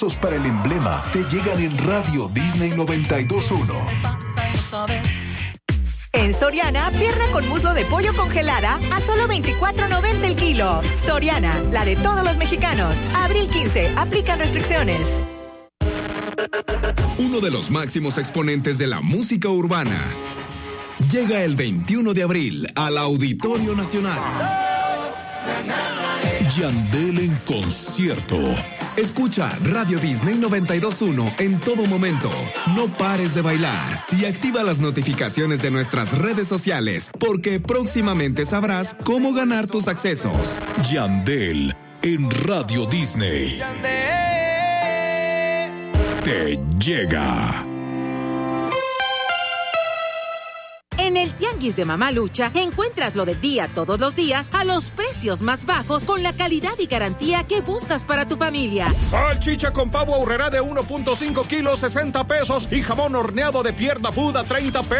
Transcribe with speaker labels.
Speaker 1: para el emblema te llegan en Radio Disney 92.1.
Speaker 2: En Soriana, pierna con muslo de pollo congelada a solo $24.90 el kilo. Soriana, la de todos los mexicanos. Abril 15, aplican restricciones.
Speaker 3: Uno de los máximos exponentes de la música urbana llega el 21 de abril al Auditorio Nacional.
Speaker 1: Yandel en concierto.
Speaker 3: Escucha Radio Disney 92.1 en todo momento. No pares de bailar y activa las notificaciones de nuestras redes sociales porque próximamente sabrás cómo ganar tus accesos.
Speaker 1: Yandel en Radio Disney. Te llega.
Speaker 4: En el Tianguis de Mamalucha encuentras lo del día todos los días a los precios más bajos con la calidad y garantía que buscas para tu familia.
Speaker 5: Salchicha con pavo aurrerá de 1.5 kilos, 60 pesos y jamón horneado de pierna Buda, 30 pesos.